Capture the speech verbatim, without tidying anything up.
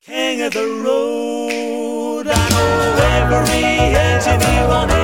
hang of the road. I know every inch of you on